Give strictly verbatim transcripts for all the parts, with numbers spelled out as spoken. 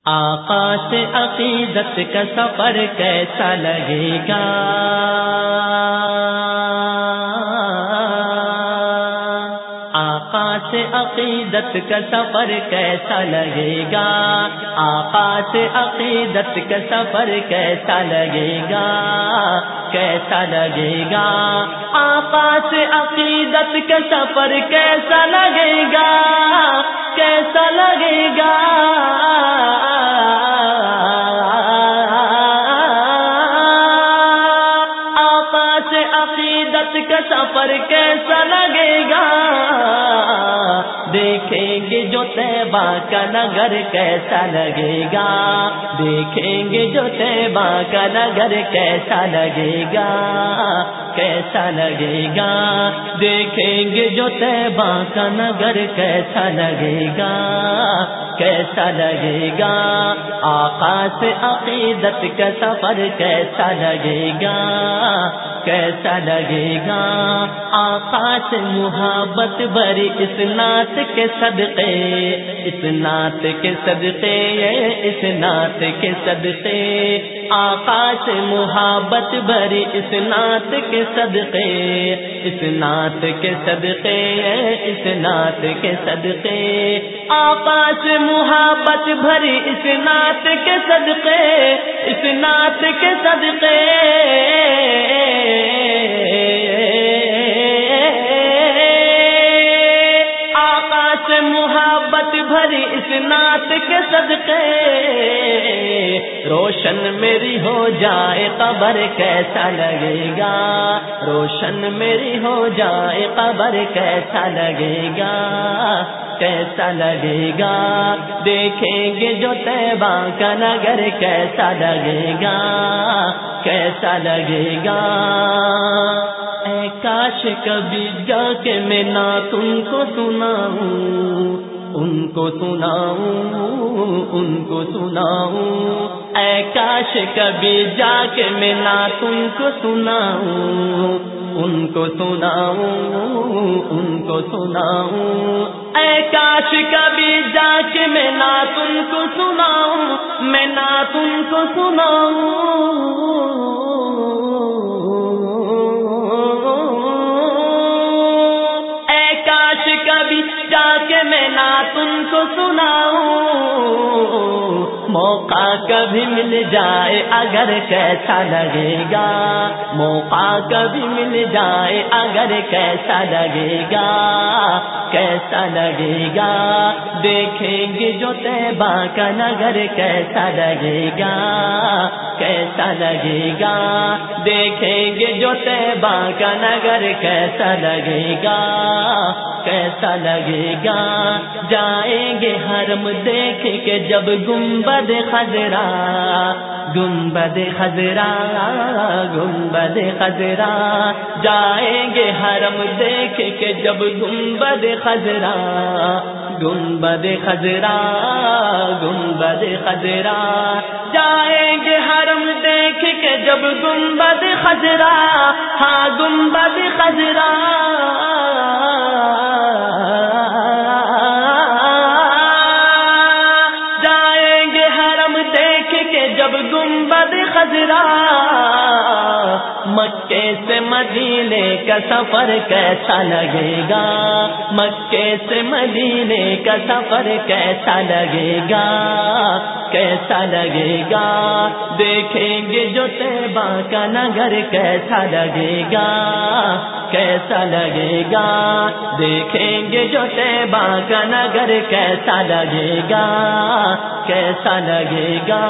آقا سے عقیدت کا سفر کیسا لگے گا، آقا سے عقیدت کا سفر کیسا لگے گا، آقا سے عقیدت کا سفر کیسا لگے گا، کیسا لگے گا، آقا سے عقیدت کا سفر کیسا لگے گا، کیسا لگے گا، عقیدت کا سفر کیسا لگے گا، دیکھیں گے جو طیبہ کا نگر کیسا لگے گا، دیکھیں گے جو طیبہ کا نگر کیسا لگے گا، کیسا لگے گا، دیکھیں گے جو طیبہ کا نگر کیسا لگے گا، کیسا لگے گا، آقا سے عقیدت کا سفر کیسا لگے گا، کیسا لگے گا، آقا سے محبت بری اس نعت کے صدقے، اس نعت کے صدقے، اس نعت کے صدقے، آقا سے محبت بری اس نعت کے صدقے، اس نعت کے صدقے، اس نعت کے صدقے، آقا سے محبت بھری اس نعت کے صدقے، اس نعت کے صدقے، آقا سے محبت بھری اس نعت کے صدقے، روشن میری ہو جائے قبر کیسا لگے گا، روشن میری ہو جائے قبر کیسا لگے گا، کیسا لگے گا، دیکھیں گے جو طیبہ کا نگر کیسا لگے گا، کیسا لگے گا، اے کاش کبھی جا کے میں نعت ان کو سناؤں، ان کو سناؤں، ان کو سناؤں، اے کاش کبھی جا کے میں نعت ان کو سناؤں، ان کو سناؤں، ان کو سناؤں، اے کاش کبھی جا کے میں نعت ان کو سناؤں، میں نعت ان کو سناؤں، اے کاش کبھی جا کے میں نعت ان کو سناؤں، موقع کبھی مل جائے اگر کیسا لگے گا، موقع کبھی مل جائے اگر کیسا لگے گا، کیسا لگے گا، دیکھیں گے جو طیبہ کا نگر کیسا لگے گا، کیسا لگے گا، دیکھیں گے جو طیبہ کا نگر کیسا لگے گا، کیسا لگے گا، جائیں گے حرم دیکھ کے جب گنبد خضرا، گنبد خضرا، گنبد خضرا، جائیں گے حرم دیکھ کے جب گنبد خضرا، گنبد خضرا، گنبد خضرا، جائیں گے حرم دیکھ کے جب گنبد خضرا، ہاں گنبد خضرا، جائیں گے حرم دیکھ کے جب گنبد خضرا، مکے سے مدینے کا سفر کیسا لگے گا، مکے سے مدینے کا سفر کیسا لگے گا، کیسا لگے گا، دیکھیں گے جو طیبہ کا نگر کیسا لگے گا، کیسا لگے گا، دیکھیں گے جو طیبہ کا نگر کیسا لگے گا، کیسا لگے گا،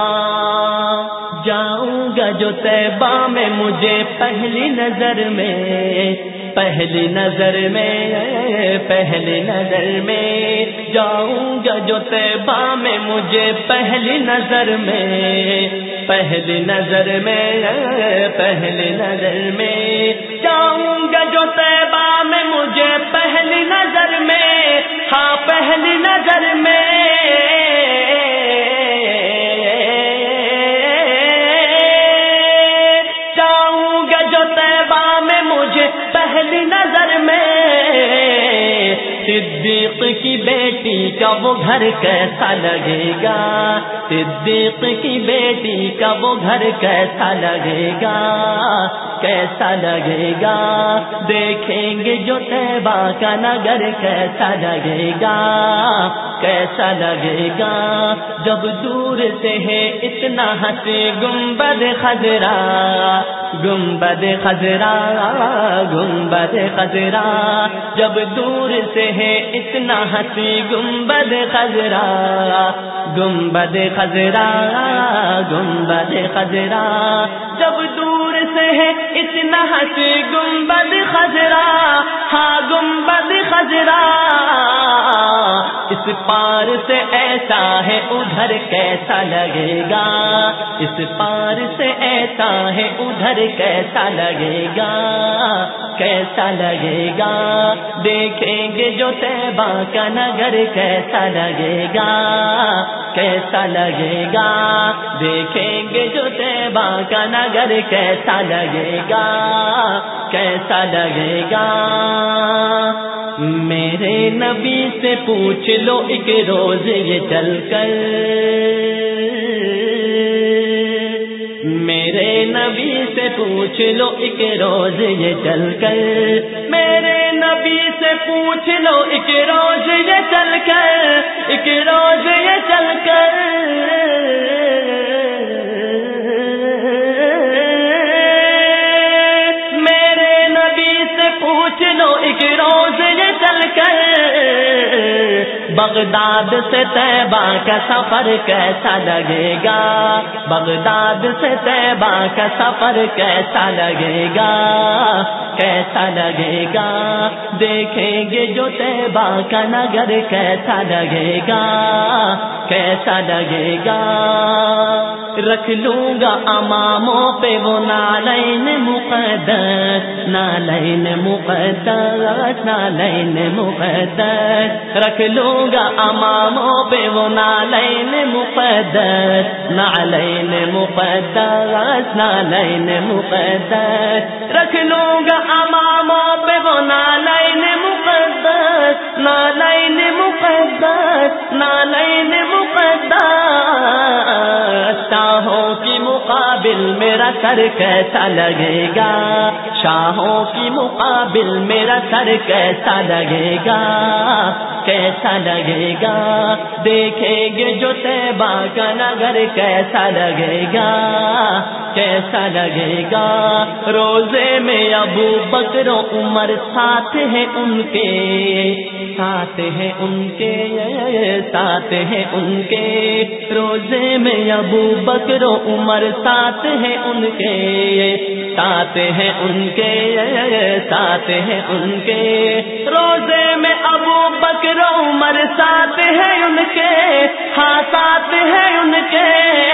جاؤں گا جو طیبہ میں مجھے پہلی نظر میں، پہلی نظر میں، پہلی نظر میں، جاؤں گا جو طیبہ میں مجھے پہلی نظر میں، پہلی نظر میں، پہلی نظر میں، جاؤں گا جو طیبہ میں مجھے پہلی نظر میں، ہاں پہلی نظر میں، صدیق کی بیٹی کا وہ گھر کیسا لگے گا، صدیق کی بیٹی کا وہ گھر کیسا لگے گا، کیسا لگے گا، دیکھیں گے جو طیبہ کا نگر کیسا لگے گا، کیسا لگے گا، جب دور سے ہے اتنا ہنسی گنبد خضرا، گنبد خضرا، گنبد خضرا، جب دور سے ہے اتنا ہنسی گنبد خضرا، گنبد خضرا، گنبد خضرا، جب دور سے ہے اتنا ہنسی گنبد خضرا، ہاں گنبد خضرا، اس پار سے ایسا ہے ادھر کیسا لگے گا، اس پار سے ایسا ہے ادھر کیسا لگے گا، کیسا لگے گا، دیکھیں گے جو طیبہ کا نگر کیسا لگے گا، کیسا لگے گا، دیکھیں گے جو طیبہ کا نگر کیسا لگے گا، کیسا لگے گا، میرے نبی سے پوچھ لو ایک روز یہ چل کر، میرے نبی سے پوچھ لو ایک روز یہ چل کر، میرے نبی سے پوچھ لو ایک روز یہ چل کر، ایک روز یہ چل کر، میرے نبی سے پوچھ لو ایک روز یہ چل کر، بغداد سے طیبہ کا سفر کیسا لگے گا، بغداد سے طیبہ کا سفر کیسا لگے گا، کیسا لگے گا، دیکھیں گے جو طیبہ کا نگر کیسا لگے گا، کیسا لگے گا، رکھ لوں گا اماموں پہ وہ نالین مقدس، نالین مقدس، نالین مقدس، رکھ لوں گا اماموں پہ وہ نالین مقدس، نالین مقدس، نالین مقدس، رکھ لوں گا اماموں پہ وہ نالین مقدس، نالین مقدس، نالین مقدس، شاہوں کی مقابل میرا سر کیسا لگے گا، شاہوں کی مقابل میرا سر کیسا لگے گا، کیسا لگے گا، دیکھیں گے جو طیبہ کا نگر کیسا لگے گا، کیسا لگے گا، روزے میں ابو بکر و عمر ساتھ ہیں ان کے، ساتھ ہیں ان کے، ساتھ ہیں ان کے، روزے میں ابو بکر و عمر ساتھ ہیں ان کے، ساتھ ہیں ان کے، ساتھ ہیں ان کے، روزے میں ابو بکر و عمر ساتھ ہیں ان کے، ہاں ساتھ ہیں ان کے،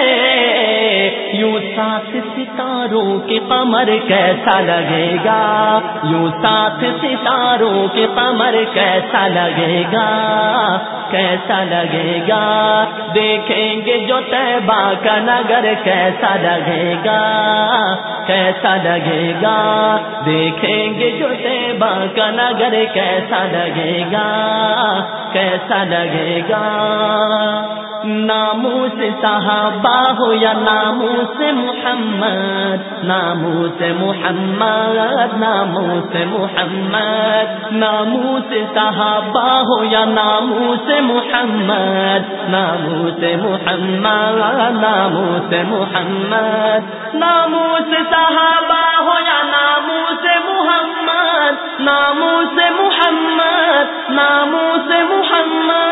یوں ساتھ ستاروں کے قمر کیسا لگے گا، یوں ساتھ ستاروں کے قمر کیسا لگے گا، کیسا لگے گا، دیکھیں گے جو طیبہ کا نگر کیسا لگے گا، کیسا لگے گا، دیکھیں گے جو طیبہ کا نگر کیسا لگے گا، کیسا لگے گا، ناموس صحابہ ہو یا ناموس محمد، ناموس محمد، ناموس محمد، ناموس صحابہ ہو یا ناموس محمد، ناموس محمد، ناموس محمد، ناموس صحابہ ہو یا ناموس محمد، ناموس محمد، ناموس محمد،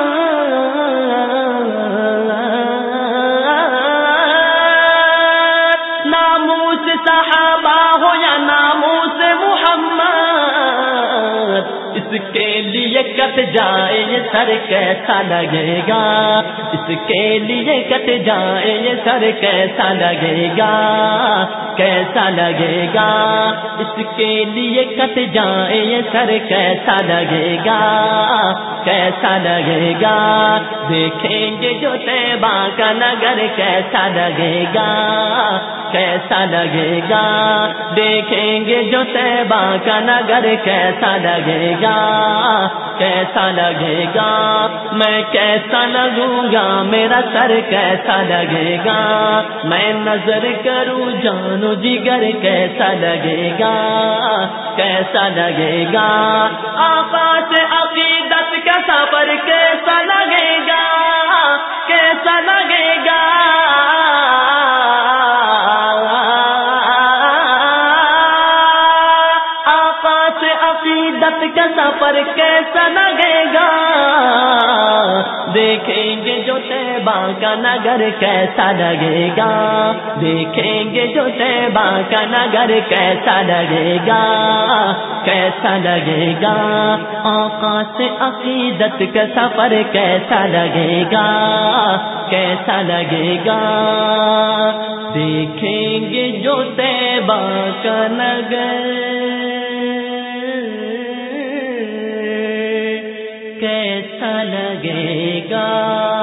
ناموس صحابہ ہو یا ناموس محمد، اس کے لیے کٹ جائے یہ سر کیسا لگے گا، اس کے لیے کٹ جائے یہ سر کیسا لگے گا، کیسا لگے گا، اس کے لیے کٹ جائے یہ سر کیسا لگے گا، کیسا لگے گا، دیکھیں گے جو طیبہ کا نگر کیسا لگے گا، کیسا لگے گا، دیکھیں گے جو طیبہ کا نگر کیسا لگے گا، کیسا لگے گا، میں کیسا لگوں گا، میرا سر کیسا لگے گا، میں نظر کروں جانو جگر کیسا لگے گا، کیسا لگے گا، آقا سے عقیدت کا سفر کیسا لگے گا، کیسا لگے گا، آقا سے عقیدت کا سفر کیسا لگے گا، دیکھیں گے جو طیبہ کا نگر کیسا لگے گا، دیکھیں گے جو طیبہ کا نگر کیسا لگے گا، کیسا لگے گا، آقا سے عقیدت کا سفر کیسا لگے گا، کیسا لگے گا، دیکھیں گے جو طیبہ کا نگر کیسا لگے گا۔